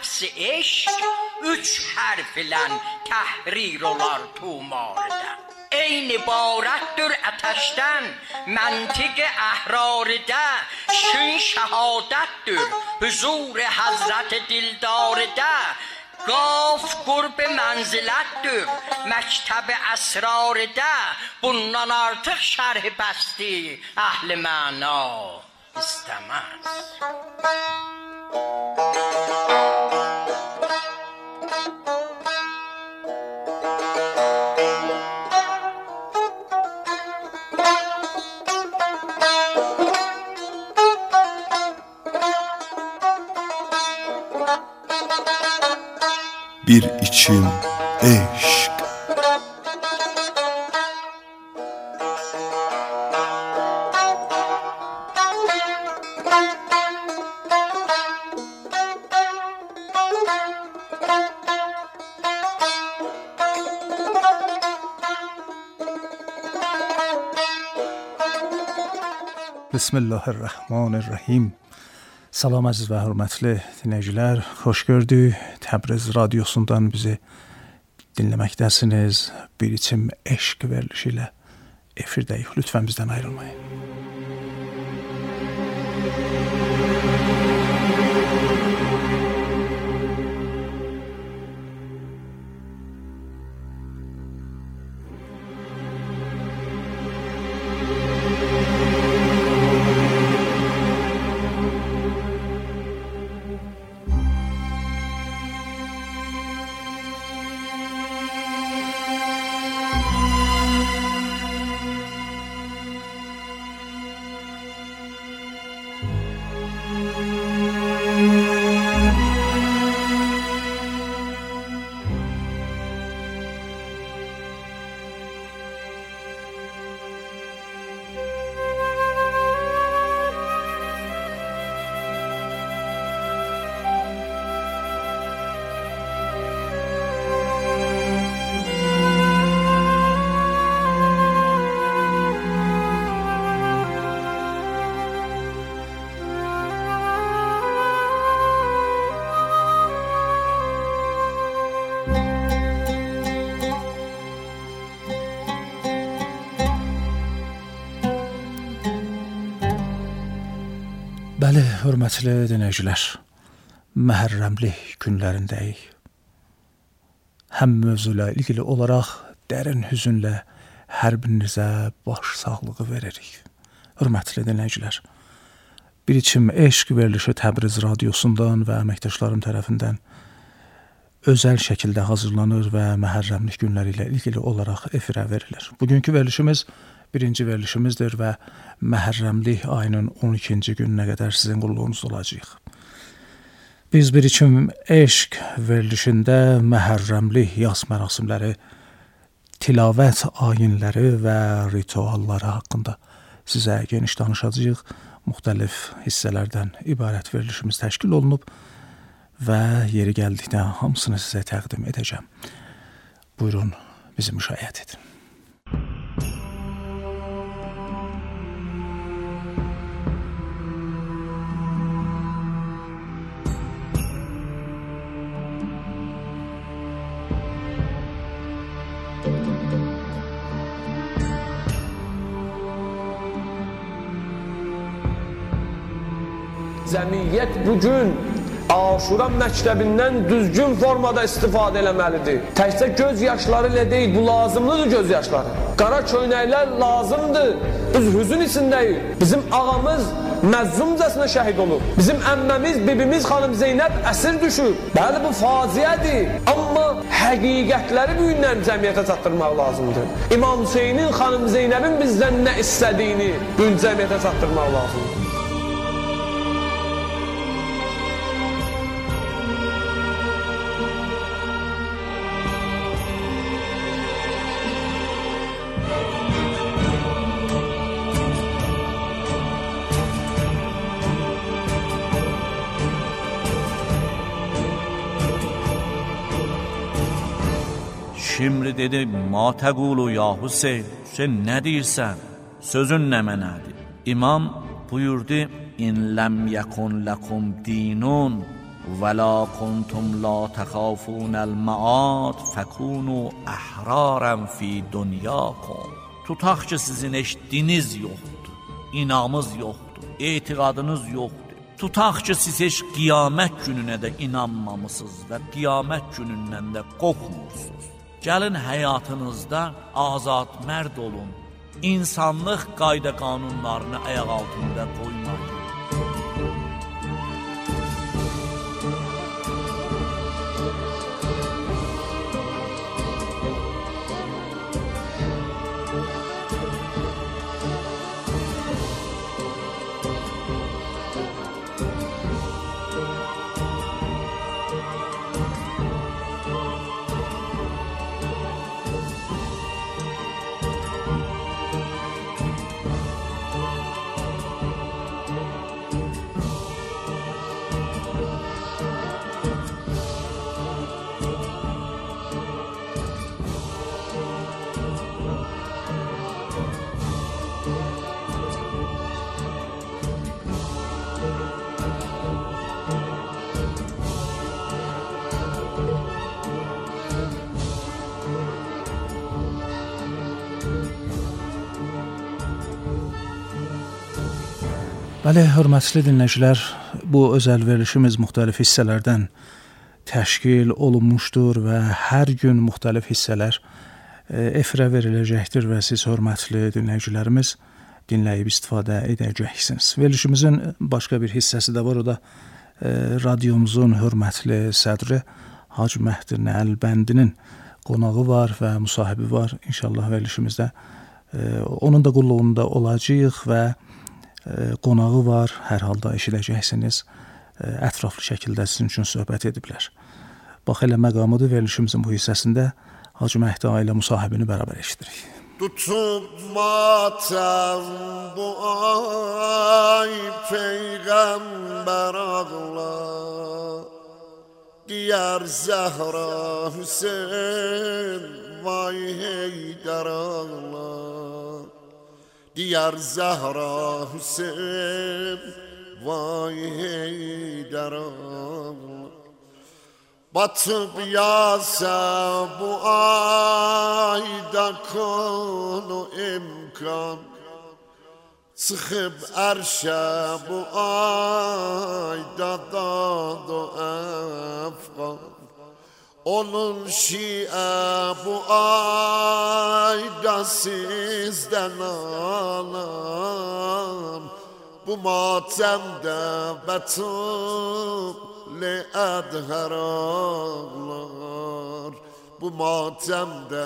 lafz eşq 3 harf ilə təhrir olar tumarda. Eyni ibarətdir ətəşdən, məntiq əhrarda, şün şəhadətdir, huzur Həzrət dildarda. Qaf qurb mənzilətdir, məktəb əsrarda, bundan artıq şərh bəsti əhl-i məna istəməz. Bir içim eşq. بسم الله الرحمن الرحیم. Salam əziz və hörmətli dinləyicilər, xoş gördük. Təbriz radiosundan bizi dinləməkdəsiniz. Bir içim eşq verilişi ilə efirdəyik. Lütfən bizdən ayrılmayın. Bəli, hörmətli dinləyicilər, Məhərrəmlik günlərindəyik. Həm mövzuyla ilgili olaraq dərin hüzünlə hər birinizə baş sağlığı veririk. Hörmətli dinləyicilər, bir içim eşq verilişi Təbriz radiosundan və əməkdaşlarım tərəfindən özəl şəkildə hazırlanır və Məhərrəmlik günləri ilə ilgili olaraq efirə verilir. Bugünkü verilişimiz birinci verilişimizdir və Məhərrəmlik ayının 12-ci gününə qədər sizin qulluğunuzda olacaq. Biz bir içim eşq verilişində Məhərrəmlik yas mərasimləri, tilavət ayinləri və ritualları haqqında sizə geniş danışacağıq. Müxtəlif hissələrdən ibarət verilişimiz təşkil olunub və yeri gəldikdə hamısını sizə təqdim edəcəm. Buyurun, bizi müşahidə edin. Cəmiyyət bugün Aşura məktəbindən düzgün formada istifadə eləməlidir. Təkcə göz yaşları ilə deyil, bu lazımlıdır göz yaşları. Qara köynəklər lazımdır. Biz hüzün içindəyik. Bizim ağamız məzzumcasına şəhid olub. Bizim əmməmiz, bibimiz xanım Zeynəb əsir düşüb. Bəli, bu faciədir. Amma həqiqətləri bu gündən cəmiyyətə çatdırmaq lazımdır. İmam Hüseynin, xanım Zeynəbin bizdən nə istədiyini bu gün cəmiyyətə çatdırmaq lazımdır. Şimdi dedi, ma təqulu ya Hüseyin, sen nə deyirsən? Sözün nə mənədir? İmam buyurdu, in ləm yəkun ləkum dinun ولا کنتم لا تخافون المعاد فکونوا احرارا فی دنیاکم. Tutaq ki sizin heç diniz yoxdur, inamız yoxdur, etiqadınız yoxdur. Tutaq ki siz heç qiyamət gününə də inanmamısınız və qiyamət günündən də qorxmursunuz. Gəlin həyatınızda azad mərd olun, insanlıq qayda qanunlarını ayaq altında qoymayın. Bəli, hörmətli dinləyicilər, bu özəl verilişimiz müxtəlif hissələrdən təşkil olunmuşdur və hər gün müxtəlif hissələr efirə veriləcəkdir və siz hörmətli dinləyicilərimiz dinləyib istifadə edəcəksiniz. Verilişimizin başqa bir hissəsi də var, o da radiomuzun hörmətli sədri Hacı Məhdi Nəlbəndinin qonağı var və müsahibi var. İnşallah verilişimizdə onun da qulluğunda olacağıq və qonağı var, hər halda eşidəcəksiniz, ətraflı şəkildə sizin üçün söhbət ediblər. Bax, elə məqamıdır, verilişimizin bu hissəsində Hacı Məhdi ilə müsahibini bərabər eşidirik. Tutub matəm bu ay Peyğəmbər ağlar, diyar Zəhra Hüseyin vay Heydər ağlar. Diyar Zahra Hüseyin vay Heydər ağlar. Batıp yasa bu ayda konu imkan, çıkıp erşe bu ayda dadu efkan. Onun şia bu ayda sizden alam, bu matemde betuli edher ağlar. Bu matemde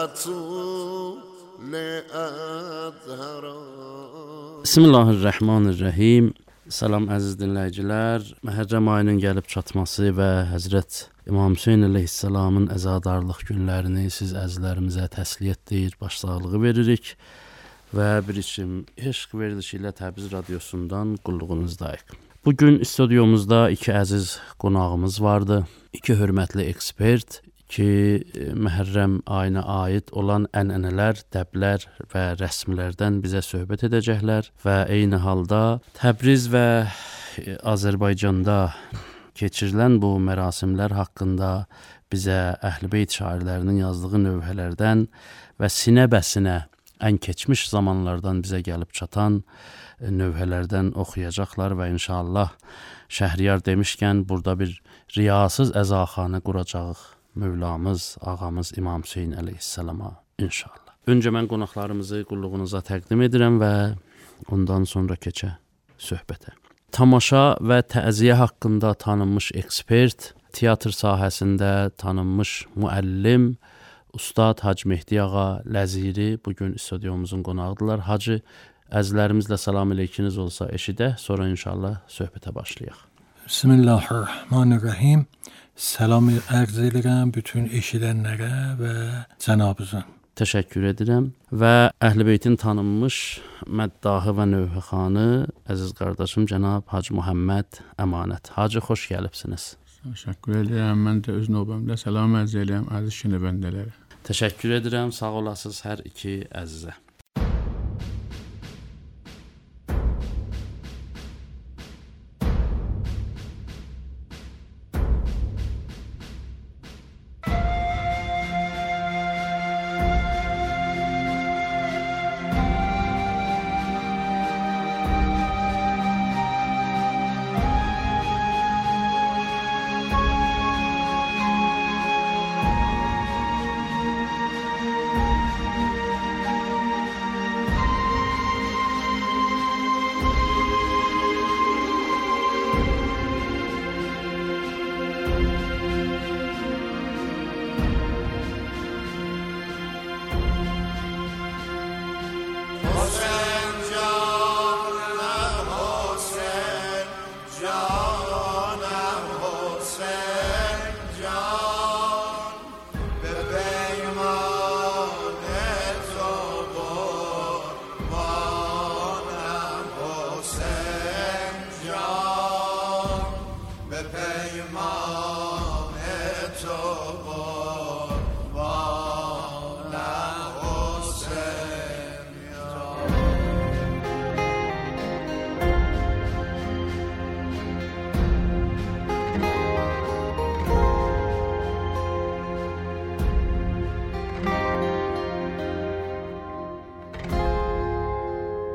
betuli edher ağlar. Bismillahirrahmanirrahim. Salam əziz dinləyicilər. Məhərrəm ayının gəlib çatması və Həzrət İmam Hüseyin əleyhissalamın əzadarlıq günlərini siz əzizlərimizə təsliyyətdir, başsağlığı veririk və bir içim eşq verilişi ilə Təbriz radiosundan qulluğunuzdayıq. Bugün stüdyomuzda iki əziz qonağımız vardı, iki hörmətli ekspert, ki Məhərrəm ayına aid olan ənənələr, dəblər və rəsmlərdən bizə söhbət edəcəklər və eyni halda Təbriz və Azərbaycanda keçirilən bu mərasimlər haqqında bizə Əhl-i Beyt şairlərinin yazdığı növhələrdən və sinə-bəsinə ən keçmiş zamanlardan bizə gəlib çatan növhələrdən oxuyacaqlar və inşallah Şəhriyar demişkən burada bir riyasız əzaxanə quracağıq. Mövlamız, ağamız İmam Hüseyin əleyhissalama inşallah. Öncə mən qonaqlarımızı qulluğunuza təqdim edirəm və ondan sonra keçə söhbətə. Tamaşa və təziyə haqqında tanınmış ekspert, teatr sahəsində tanınmış müəllim, Ustad Hacı Mehdi ağa Ləziri bugün stüdyomuzun qonağıdırlar. Hacı, əzizlərimizlə salam aleykiniz olsa eşidək, sonra inşallah söhbətə başlayaq. Bismillahirrahmanirrahim. Salam ərz edirəm bütün eşidənlərə və cənabınıza. Təşəkkür edirəm və Əhl-i Beytin tanınmış məddahı və növhəxanı əziz qardaşım cənab Hacı Muhammed Əmanət. Hacı, xoş gəlibsiniz. Təşəkkür edirəm. Mən də öz növbəmdə salam ərz edirəm əziz şinəbəndələrə. Təşəkkür edirəm. Sağ olasınız hər iki əzizə.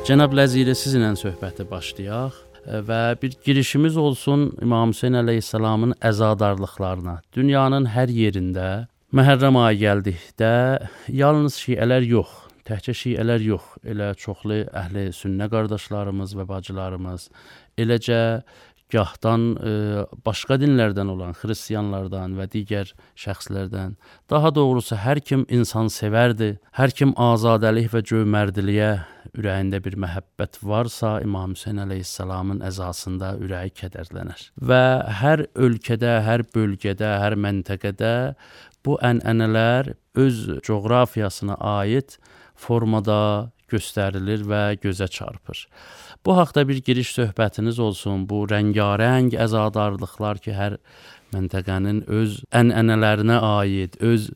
Cənab Ləziri sizinlə söhbəti başlayaq və bir girişimiz olsun İmam Hüseyn əleyhissalamın əzadarlıqlarına. Dünyanın hər yerində Məhərrəm ayı gəldikdə yalnız şiələr yox, təkcə şiələr yox, elə çoxlu əhli sünnə qardaşlarımız və bacılarımız, eləcə gahdan başqa dinlərdən olan xristianlardan və digər şəxslərdən, daha doğrusu hər kim insan sevərdi, hər kim azadəlik və cömərdiliyə ürəyində bir məhəbbət varsa, İmam Hüseyn əleyhissalamın əzasında ürəyi kədərlənər. Və hər ölkədə, hər bölgədə, hər məntəqədə bu ənənələr öz coğrafiyasına aid formada göstərilir və gözə çarpır. Bu haqda bir giriş söhbətiniz olsun. Bu rəngarəng əzadarlıqlar ki, hər məntəqənin öz ənənələrinə aid, öz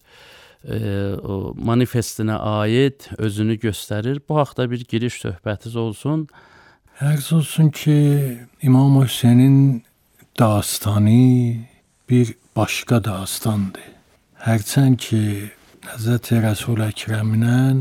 manifestinə aid özünü göstərir. Bu haqda bir giriş söhbətiniz olsun. Ərz olsun ki, İmam Hüseynin dastanı bir başqa dastandır. Hərçənd ki, Həzrət Rəsul Əkrəmdən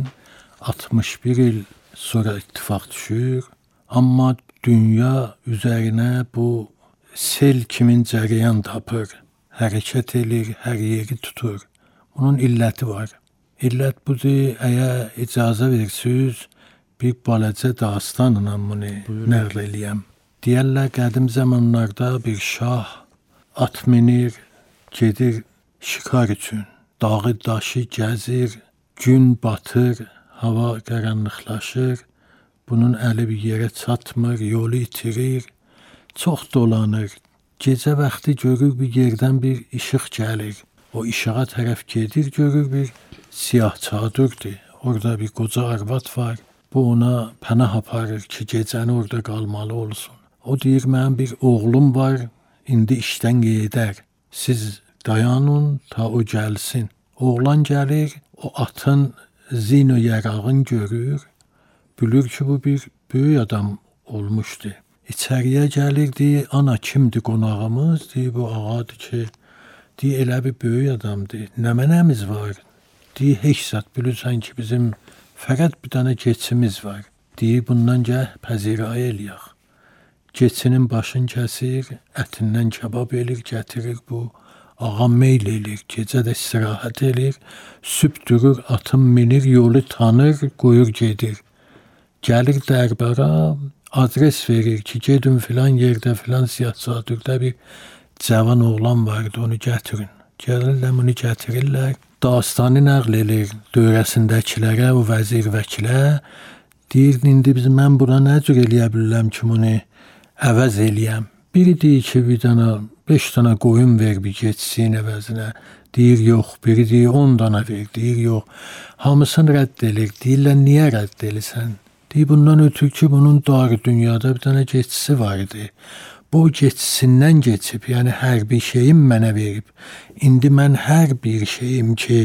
61 il sonra ittifaq düşür, amma dünya üzərinə bu sel kimin cərəyan tapır, hərəkət edir, hər yeri tutur. Bunun illəti var. İllət budur, əgər icazə versiniz, bir balaca dastanla bunu nəql eləyəm. Deyərlər, qədim zamanlarda bir şah at minir, gedir şikar üçün. Dağı daşı gəzir, gün batır, hava qaranlıqlaşır. Bunun əli bir yerə çatmır, yolu itirir, çox dolanır. Gecə vaxtı görür bir yerdən bir işıq gəlir. O işığa tərəf gedir, görür bir siyah çadırdır. Orada bir qoca arvad var. Bu ona pənah aparır ki, gecəni orada qalmalı olsun. O deyir, mənim bir oğlum var, indi işdən gedər. Siz dayanın, ta o gəlsin. Oğlan gəlir, o atın zin o yarağını görür. Bilir ki, bu bir böyük adam olmuşdu. İçəriyə gəlir, deyir, ana kimdir qonağımız? Deyir, bu ağadır ki, deyir, elə bir böyük adamdır. Nə mənəmiz var? Deyir, heç zat bilirsən ki, bizim fəqət bir dənə keçimiz var. Deyir, bundan gəl pəzirayı eləyək. Keçinin başını kəsir, ətindən kebab elir, gətirir bu. Ağa meyl elir, gecə də istirahət elir, sübh durur, atın minir, yolu tanır, qoyur gedir. Gəlir dərbara, adres verir ki, gedin filan yerdə, filan siyah çadırda bir cavan oğlan vardı, onu gətirin. Gəlirlər, bunu gətirirlər. Dastanı nəql edir dövrəsindəkilərə, o vəzir vəkilə. Deyir, indi mən buna nə cür eləyə bilirəm ki, bunu əvəz eləyəm. Biri deyir ki, bir dənə 5 dənə qoyun ver bir geçsin əvəzinə. Deyir, yox. Biri deyir, 10 dənə ver. Deyir, yox. Hamısını rədd edir. Deyirlər, niyə rədd edirsən? Deyir, bundan ötürü ki, bunun darı dünyada bir dənə geçisi var idi. Bu geçisindən geçib, yəni hər bir şeyim mənə verib. İndi mən hər bir şeyim ki,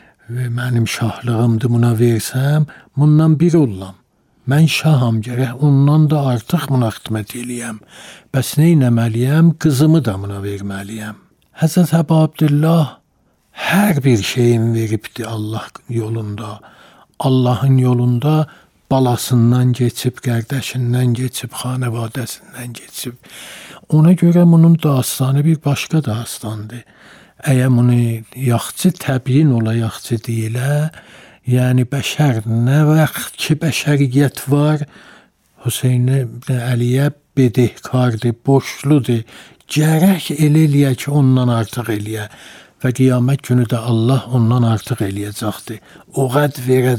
mənim şahlığımdır buna versəm, bundan bir olam. Mən şaham, gərək ondan da artıq buna xidmət eləyəm. Bəs nə etməliyəm? Qızımı da buna verməliyəm. Həzrət Əbu Abdullah hər bir şeyin veribdi Allah yolunda. Allahın yolunda balasından geçib, qardaşından geçib, xanavadəsindən geçib. Ona görə bunun dastanı bir başqa dastandır. Əgər bunu yaxçı təbiin ola yaxçı deyilə, yəni bəşər nə vaxt ki bəşəriyyət var, Hüseyn ibn Əliyə bedehkardır, boşludur, gərək eləyə ki ondan artıq eləyə. Və qiyamət günü də Allah ondan artıq eləyəcəkdir. O qəd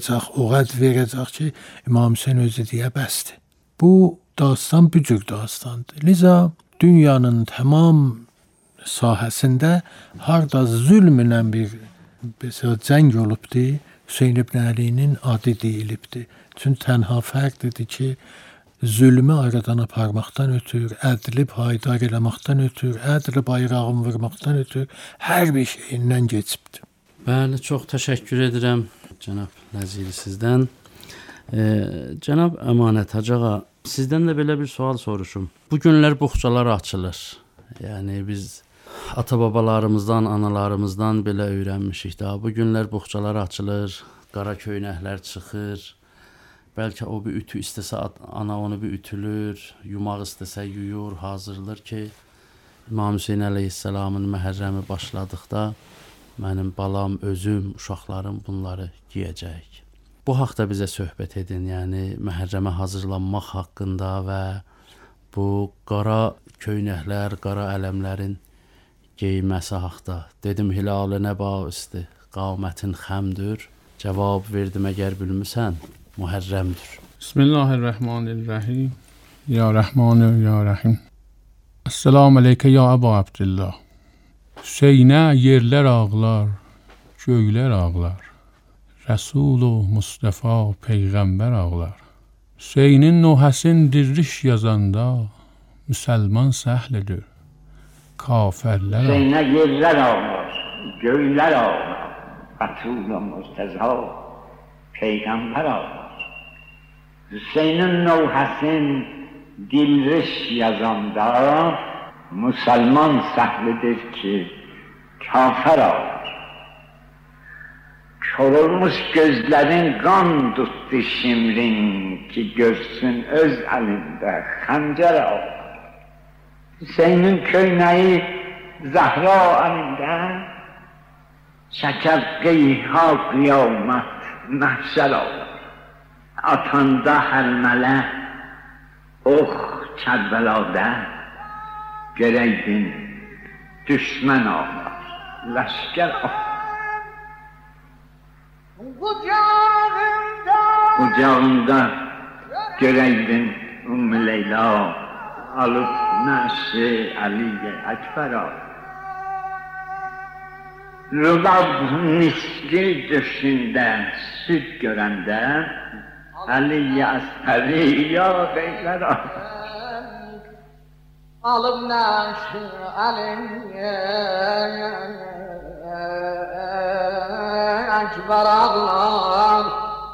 verəcək ki, İmam Hüseyn özü deyə bəsdir. Bu dastan bir cür dastandır. Liza dünyanın tamam sahəsində harda zülmlə bir cəng olubdur, Hüseyn ibn Əlinin adı deyilibdir. Çünki tənha fərqdir ki, zülmü aradan aparmaqdan ötür, ədli payidar eləməkdən ötür, ədli bayrağını vurmaqdan ötür, hər bir şeyindən geçibdir. Bəli, çox təşəkkür edirəm cənab Nəziri sizdən. Cənab Əmanət Hacı ağa, sizdən də belə bir sual soruşum. Bu günlər buxçalar açılır. Yəni biz ata-babalarımızdan, analarımızdan belə öyrənmişik daha. Bu günlər buxçalar açılır, qara köynəklər çıxır. Bəlkə o bir ütü istəsə ana onu bir ütülür, yumaq istəsə yuyur, hazırlır ki, İmam Hüseyn əleyhissalamın Məhərrəmi başladıqda mənim balam, özüm, uşaqlarım bunları geyəcək. Bu haqda bizə söhbət edin, yəni Məhərrəmə hazırlanmaq haqqında və bu qara köynəklər, qara ələmlərin geyinməsi haqda. Dedim hilalı nə baüstü, qamətin xəmdür. Cavab verdim əgər bilmirsən, Muhərrəmdir. Bismillahirrahmanirrahim. Ya Rahman ya Rahim. Esselamu aleyke ya Ebu Abdillah. Hüseynə yerlər ağlar, göylər ağlar. Rəsul-u Mustafa Peyğəmbər ağlar. Hüseynin Nuhəsin dirriş yazanda müsəlman səhlidir. Kafirlər ağlar. Hüseynə yerlər ağlar, göylər ağlar. Rəsul-u Mustafa Peyğəmbər ağlar. Hüseynin Nuhəsin dirriş yazanda müsəlman səhlidir ki, kafir ağlar. Kör olmuş gözlərin qan tutdu şimrin ki, görsün öz əlində xəncər ağlar. Hüseynin köynəyi Zəhra əlində şəkər qeyha qiyamət məhşər ağlar. Atanda həlmələ ox Kərbəladə görəydin düşmən ağlar, ləşkər ağlar. Qucağında görəydin Ümmü Leyla alıb nəşi Əliyə Əkbər ağlar. Rübab miski döşündə süd görəndə Əliyə Əsəri ya beylər ağlar. Alıb nəşi Əliyə Əkbər ağlar.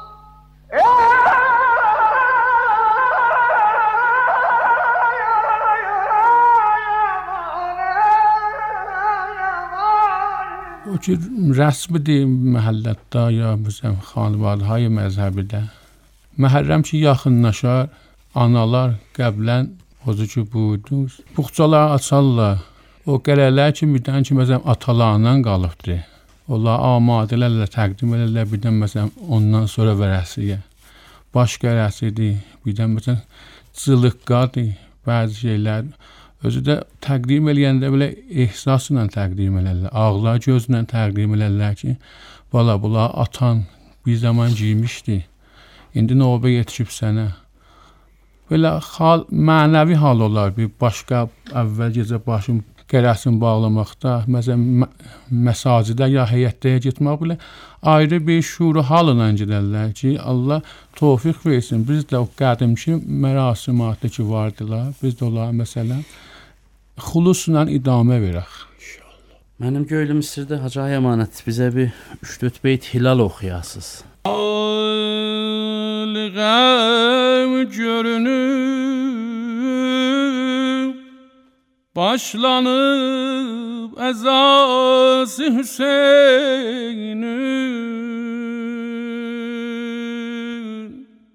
O ki rəsmidir məhəllətdə ya bizim xanvadəهای məzhəbidə. Məhərrəm ki yaxınlaşar, analar qəblən ozu ki buyurdur. Buxçalar açarlar. O qələlər ki birdən ki məsələn atalarından qalıbdır. Onlar amadələrlə təqdim edirlər, birdən məsələn ondan sonra vərəsiyə. Başqa rəsidir, birdən məsələn cılıqqadır, bəzi şeylər. Özü də təqdim eləyəndə belə ehsasla təqdim elərlər. Ağlar gözlə təqdim elərlər ki, bala bunlar atan bir zaman giymişdi. İndi növbə yetişib sənə. Belə hal, mənəvi hal olar. Bir başqa əvvəl gecə başım qərəsin bağlamaqda, məsələn məsacidə ya heyətdəyə getmək belə ayrı bir şuuru halına gedərlər ki, Allah tövfiq versin. Biz də o qədimki mərasimatı ki vardılar, biz də onlara məsələn xulusla idamə verək. Mənim göylüm istirdə Hacı Əmanət bizə bir 3-4 beyt hilal oxuyasınız. Alğam görünüb başlanıb əzası Hüseynin.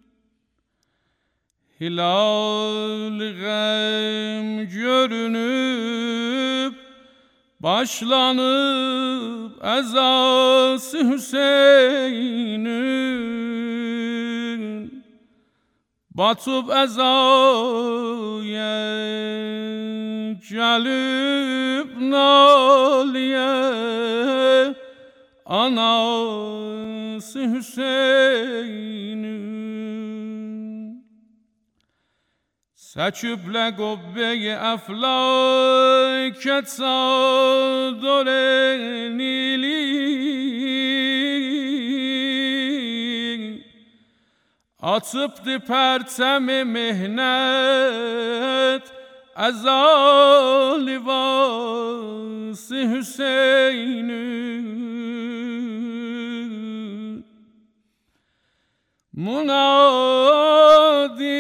Hilal gəm görünüb başlanıb əzası Hüseynin. Batıb əzaya gəlib naliyə anası Hüseynin. Səküblə qobbəyi əflakət sador nili Atıbdı pərçəmi mehnət əzalivası Hüseynin. Munadi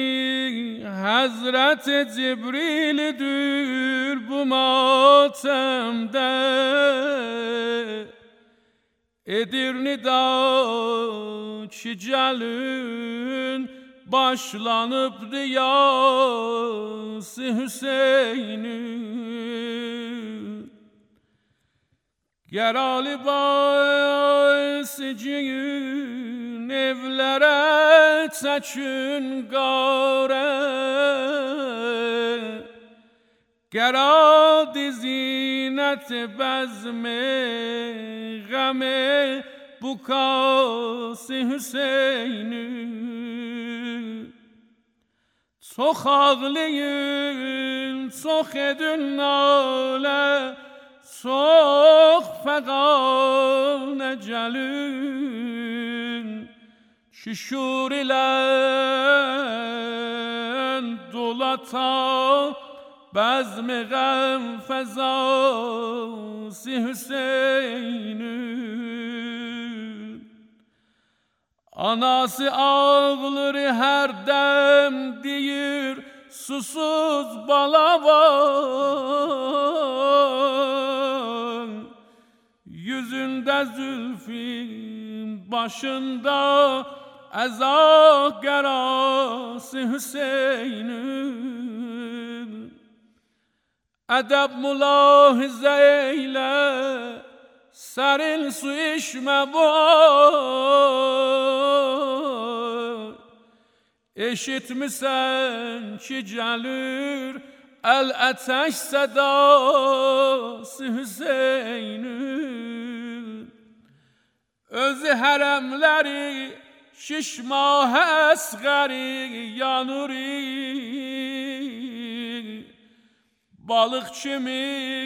Həzrət Cibrildir bu matəmdə edir nida ki gəlin başlanıb riyası Hüseynin. Gərali basigin evlərə çəkin qarə, Gəradi zinət bəzmi qəmi bu kasi Hüseynin. Çox ağlayın, çox edin nalə, çox fəqanə gəlin, ki şur ilə dolata bəzmi qəm fəzası Hüseynin. Anası ağlar hər dəm deyir, susuz bala var. Yüzündə zülfün, başında əza qərası Hüseynin. Ədəb mülahizə eylə, sərin su içmə var. Eşitmisən ki gəlir əl-ətək sədası Hüseynin. Özü hərəmləri şişmah əsğəri yanuri, balıq kimi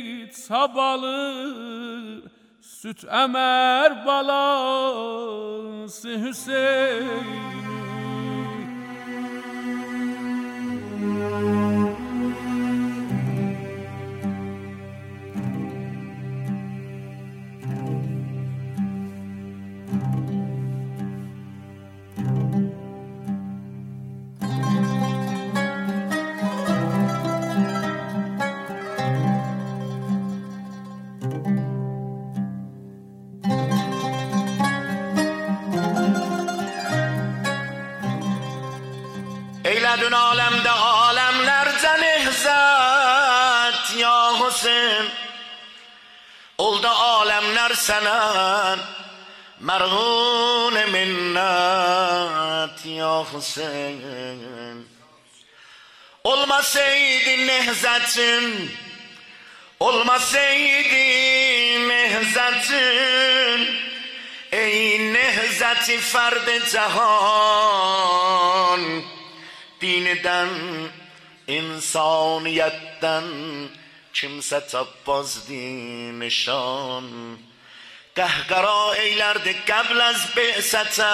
çabalır süt əmər balası Hüseynin. Eyledün alemde alemlerce nehzet ya Hüseyin. Oldu alemler senen merhun minnet ya Hüseyin. Olmasaydı nehzetin, olmasaydı nehzetin, ey nehzeti ferd cehan, dininden, insaniyetten kimse tabbazdi nişan. Qəhqara eylərdi qəbl az bi'sətə,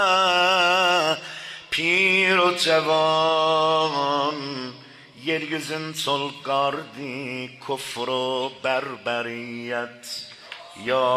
pir o cavan, yeryüzün solqardi kufr o bərbəriyət ya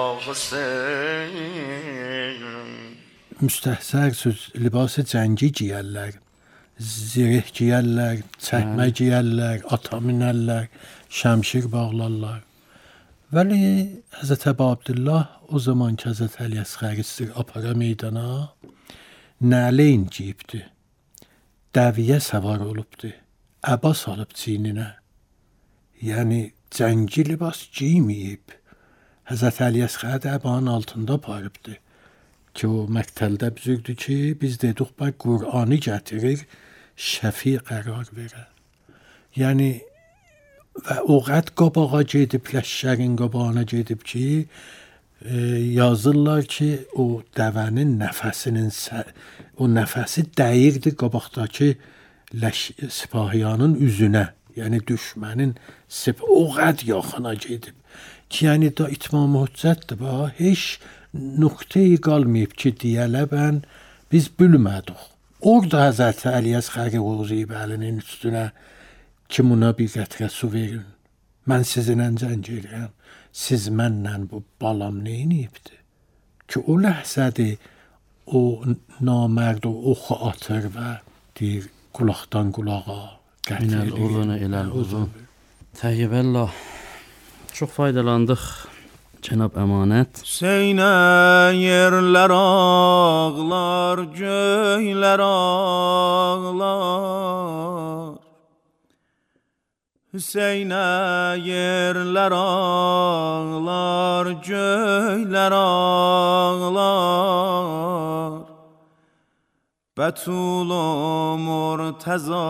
Hüseyin. Müstəhsər söz libası cəngi giyərlər, zireh giyərlər, çəkmə giyərlər, ata minərlər, şəmşir bağlarlar. Vəli Həzrət Əbu Abdullah o zaman ki Həzrət Əli Əsğəri istir apara meydana, nələyin giyibdi, dəviyə səvar olubdi, əba salıb çiyninə. Yəni cəngi libas giyməyib, Həzrət Əli Əsğəri də əbanın altında aparıbdi. Ki o məktəldə büzürdü ki, biz dedik bə Qur'anı gətirir, şəfi qərar verə. Yəni və o qəd qabağa gedib, ləşşərin qabağına gedib ki, yazırlar ki, o dəvənin nəfəsinin, o nəfəsi dəyirdi qabaqdakı sipahiyanın üzünə. Yəni düşmənin o qəd yaxına gedib. Ki, yəni da itmam hüccətdir, heç nöqteyi qalmayıb ki, deyələ mən biz bilmədik. Orada Həzrət Əli Əsğəri uzayıb əlinin üstünə ki, buna bir qətrə su verin. Mən sizinlə cəng edirəm. Siz mənlə bu balam neyniyibdir? Ki, o ləhzədir, o namərd o oxu atır və deyir, qulaqdan qulağa qətl İnəl uzun, eləl uzun. Təyyibəllah, çox faydalandıq Cənab Əmanət. Hüseynə yerlər ağlar, göylər ağlar. Hüseynə yerlər ağlar, göylər ağlar. Bətul Murtəza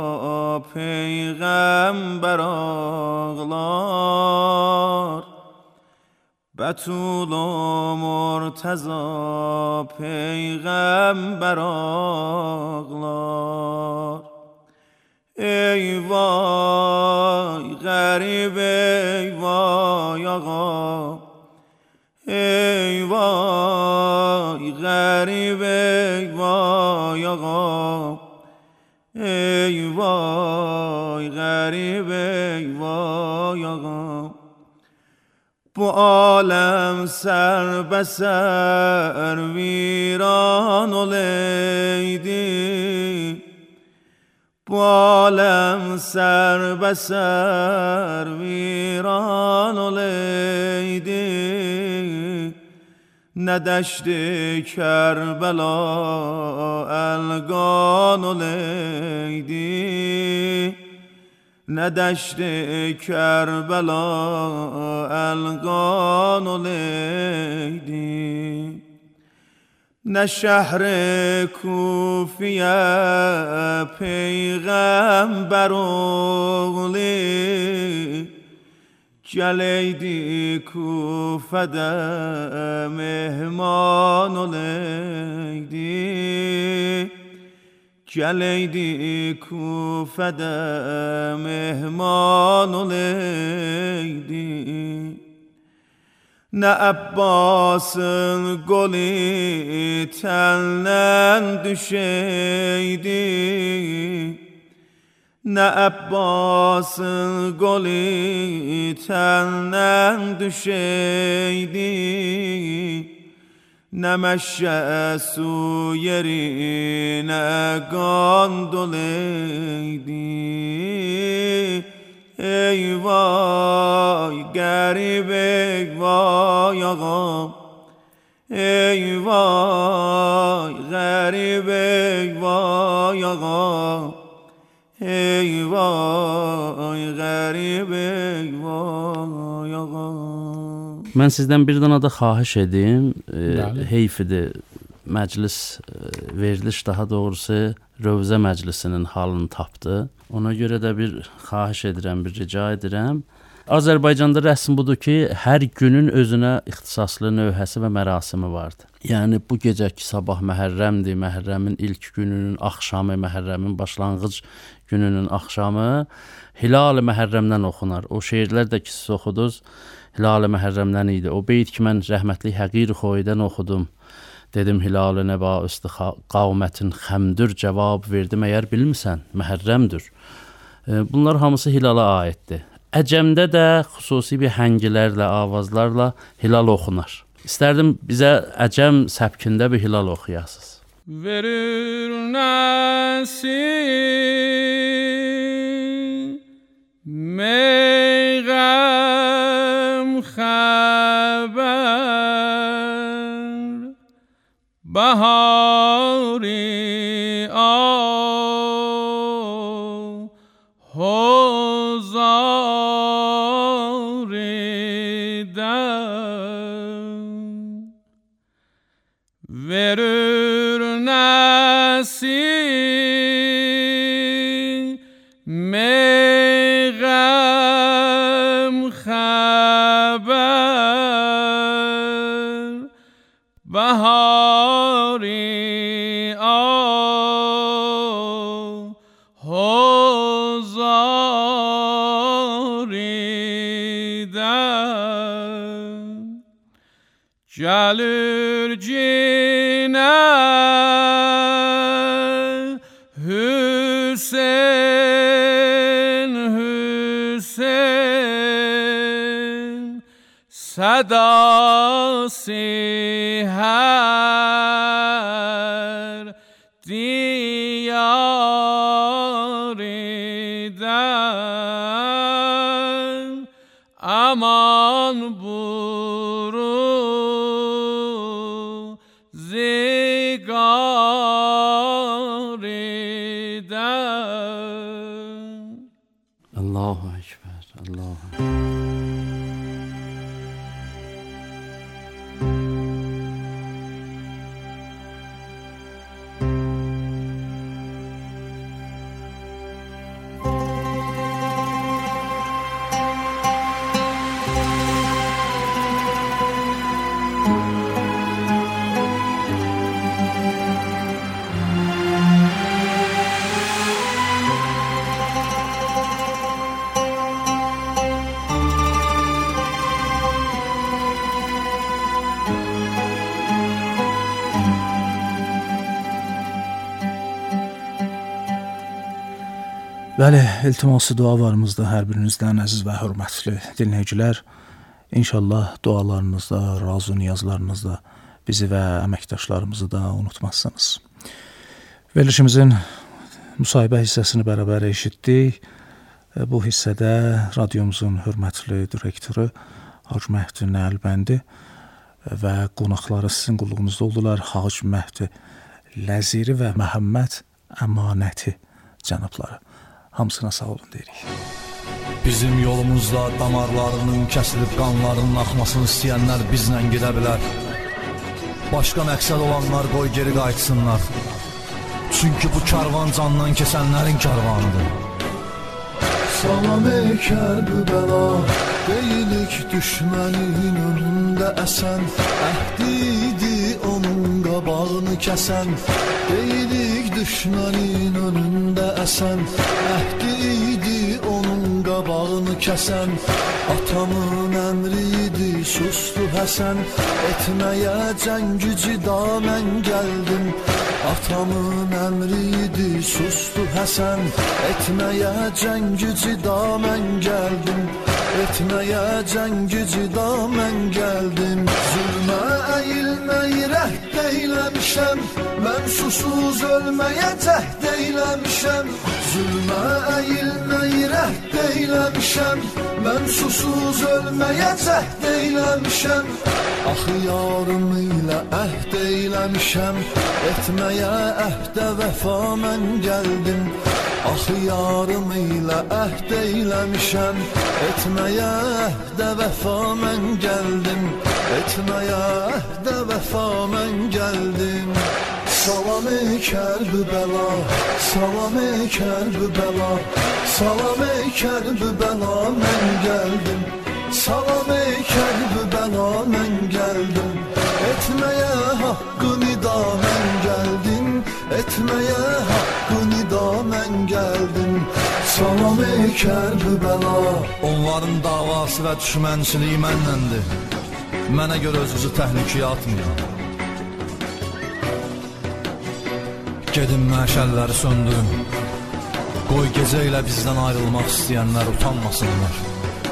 peyğəmbər ağlar. Bətul Murtəza peyğəmbər ağlar. Ey vay qərib, ey vay ağam. Ey vay qərib, ey vay ağam. Ey vay qərib, ey vay ağam. Bu aləm sər-bəsər viran oleydi. Bu aləm sər-bəsər viran oleydi. Nə dəşti Kərbəla əlqan oleydi. Nə dəşti Kərbəla əlqan oleydi. Nə şəhri Kufiyə peyğəmbər oğlu gələydi Kufədə mehman oleydi. Gələydi Kufədə mehman oleydi. Nə Əbbasın qoli təndən düşəydi. Nə Əbbasın qoli təndən düşəydi. Nə məşə su yerinə qan doləydi. Ey vay qərib, ey vay ağam. Ey vay qərib, ey vay ağam. Ey vay qərib, ey vay ağam. Mən sizdən bir dana da xahiş edim. Heyfidir, məclis, veriliş daha doğrusu Rövzə məclisinin halını tapdı. Ona görə də bir xahiş edirəm, bir rica edirəm. Azərbaycanda rəsm budur ki, hər günün özünə ixtisaslı növhəsi və mərasimi vardır. Yəni bu gecəki sabah Məhərrəmdir, Məhərrəmin ilk gününün axşamı, Məhərrəmin başlanğıc gününün axşamı Hilal-i Məhərrəmdən oxunar. O şeirlər də ki siz oxudunuz, Hilal-i Məhərrəmdən idi. O beyt ki mən rəhmətli Həqir Xoydan oxudum. Dedim Hilal-i Nəba üstü qavmətin xəmdür, cavab verdi məyər bilmirsən, Məhərrəmdür. Bunlar hamısı Hilala aiddir. Əcəmdə də xüsusi bir həngilərlə, avazlarla Hilal oxunar. İstərdim bizə əcəm səbkində bir Hilal oxuyasınız. Verir nəsin meyğəm xəbər bahari hozari dem verir nesin meyğəm xəbər bahari gelir cine Hüseyin Hüseyin sedası her diyariden aman bu Allahu Ekber, Allahu Ekber. Bəli, iltiması dualarımızda hər birinizdən əziz və hörmətli dinləyicilər. İnşallah dualarınızda, razı niyazlarınızda bizi və əməkdaşlarımızı da unutmazsınız. Verilişimizin müsahibə hissəsini bərabər eşitdik. Bu hissədə radiomuzun hörmətli direktoru Hacı Məhdi Nəlbəndi və qonaqları sizin qulluğunuzda oldular. Hacı Məhdi Ləziri və Məhəmməd Əmanəti cənabları. Hamısına sağ olun deyirik. Bizim yolumuzda damarlarının kəsilib qanlarının axmasını istəyənlər bizlə gedə bilər. Başqa məqsəd olanlar qoy geri qayıtsınlar. Çünki bu karvan candan keçənlərin karvanıdır. Salam ey Kərbəla, deyilik düşmənin önündə əsən, əhdi onun qabağını kəsən. Deyilik düşmənin önündə əsən, əhdi onun qabağını kəsən. Atamın əmri idi, sustu Həsən, etməyə cəngücü da mən gəldim. Atamın əmri idi, sustu Həsən, etməyə cəngücü da mən gəldim. Etməyə cəngücü da mən gəldim. Zülmə əyilməyi rəhd eyləmişəm, mən susuz ölməyə cəhd eyləmişəm. Zülmə əyilməyi rəhd eyləmişəm, mən susuz ölməyə cəhd eyləmişəm. Axı yarım ilə əhd eyləmişəm, etməyə əhdə vəfa mən gəldim. Axı yarım ilə əhd eyləmişəm, etməyə əhdə vəfa mən gəldim. Etməyə əhdə vəfa mən gəldim. Salam ey Kərbəla, salam ey Kərbəla, salam ey Kərbəla mən gəldim. Salam ey Kərbəla mən gəldim. Etməyə haqqı nida mən gəldim. Etməyə haqqı nida mən gəldim. Salam ey Kərbəla. Onların davası və düşmənçiliyi mənnəndir. Mənə görə özünüzü təhlükəyə atmayın. Gedin məşəlləri söndürün. Qoy gecə ilə bizdən ayrılmaq istəyənlər utanmasınlar.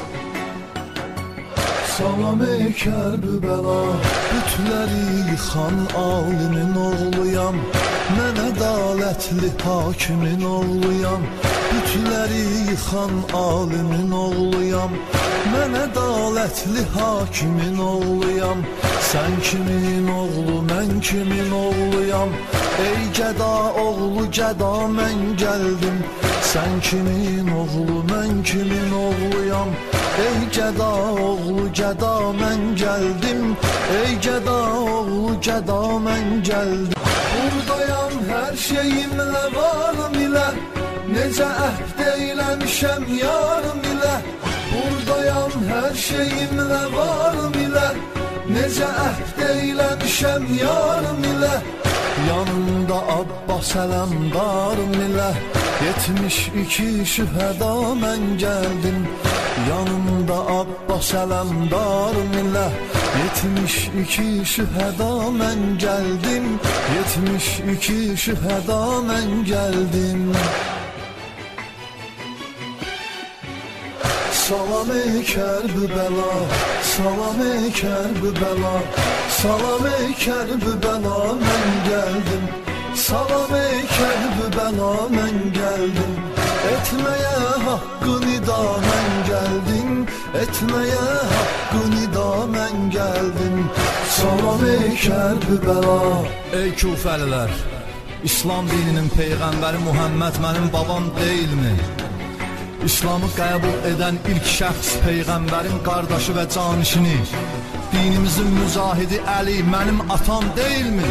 Salam ey Kərbəla, bütləri yıxan alimin oğluyam. Mən ədalətli hakimin oğluyam. Bütləri yıxan alimin oğluyam. Mən ədalətli hakimin oğluyam. Sən kimin oğlu, mən kimin oğluyam. Ey gəda oğlu, gəda mən gəldim. Sən kimin oğlu, mən kimin oğluyam. Ey gəda oğlu, gəda mən gəldim. Ey gəda oğlu, gəda mən gəldim. Buradayam hər şeyimlə varım ilə, necə əhd eyləmişəm yarım ilə. Buradayam hər şeyimlə varım ilə, necə əhd eyləmişəm yarım ilə. Yanımda Abbas Ələmdarım ilə, 72 şühəda mən gəldim. Yanımda Abbas Ələmdarım ilə, 72 şühəda mən gəldim. 72 şühəda mən gəldim. Salam ey Kərbəla, salam ey Kərbəla, salam ey Kərbəla mən gəldim. Salam ey Kərbəla mən gəldim. Etməyə haqqı nida mən gəldim. Etməyə haqqı nida mən gəldim. Salam ey Kərbəla. Ey Kufəlilər, İslam dininin peyğəmbəri Muhammed mənim babam deyilmi? İslamı qəbul edən ilk şəxs peyğəmbərin qardaşı və canişini, dinimizin mücahidi Əli mənim atam deyilmi?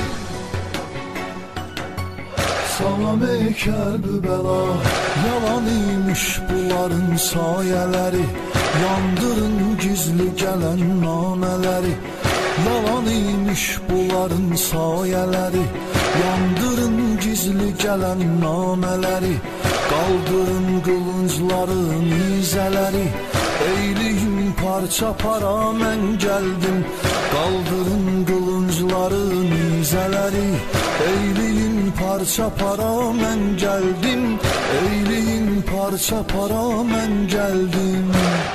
Salam ey Kərbəla, yalan imiş bunların sayələri, yandırın gizli gələn namələri. Yalan imiş bunların sayələri, yandırın gizli gələn namələri. Qaldırın qılıncların nizələri, eyliyin parça para mən gəldim. Qaldırın qılıncların nizələri, eyliyin parça para mən gəldim. Eyliyin parça para mən gəldim.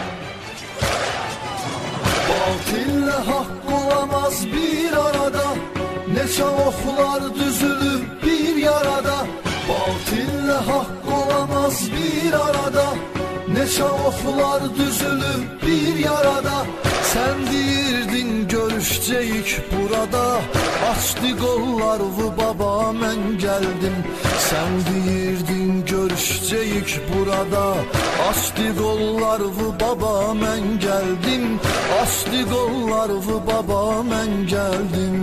Batillə haqq olamaz bir arada, neçə oxlar düzülüb bir yarada. Batillə haqq olamaz bir arada, neçə oxlar düzülüb bir yarada. Sən deyirdin görüşəcəyik burada, açdı qollarını baba mən gəldim. Sən deyirdin görüşəcəyik burada, açdı qollarını baba mən gəldim. Açdı qollarını baba mən gəldim.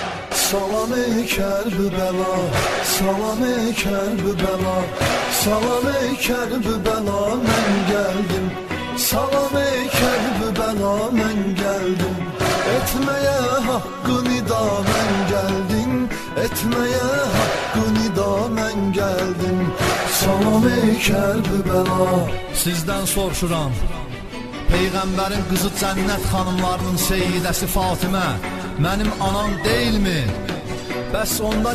Salam ey Kərbəla, salam ey Kərbəla, salam ey Kərbəla mən gəldim. Salam ey Kərbəla mən gəldim. Etməyə haqqı nida mən gəldim. Etməyə haqqı nida mən gəldim. Salam ey Kərbəla. Sizdən soruşuram, peyğəmbərin qızı cənnət xanımlarının seyyidəsi Fatimə mənim anam deyilmi? Bəs onda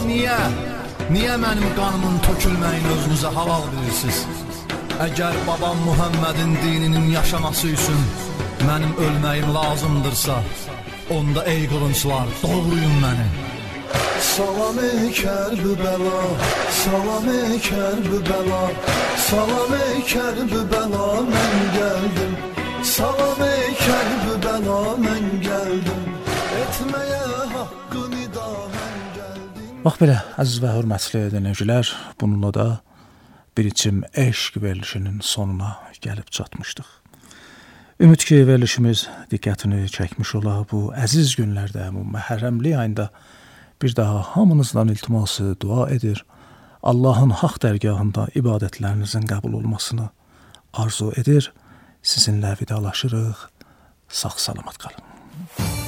niyə mənim qanımın tökülməyini özünüzə halal bilirsiniz? Əgər babam Muhammedin dininin yaşaması üçün mənim ölməyim lazımdırsa, onda ey qılınclar doğruyun məni. Salam ey Kərbəla, salam ey Kərbəla, salam ey Kərbəla mən gəldim. Salam ey Kərbəla mən gəldim. Etməyə haqqı nida mən gəldim. Bax belə, əziz və hörmətli dinləyicilər, bununla da bir içim eşq verilişinin sonuna gəlib çatmışdıq. Ümid ki, verilişimiz diqqətini çəkmiş ola. Bu əziz günlərdə, bu Məhərrəmlik ayında bir daha hamınızdan iltiması dua edir. Allahın haqq dərgahında ibadətlərinizin qəbul olmasını arzu edir. Sizinlə vidalaşırıq. Sağ salamat qalın.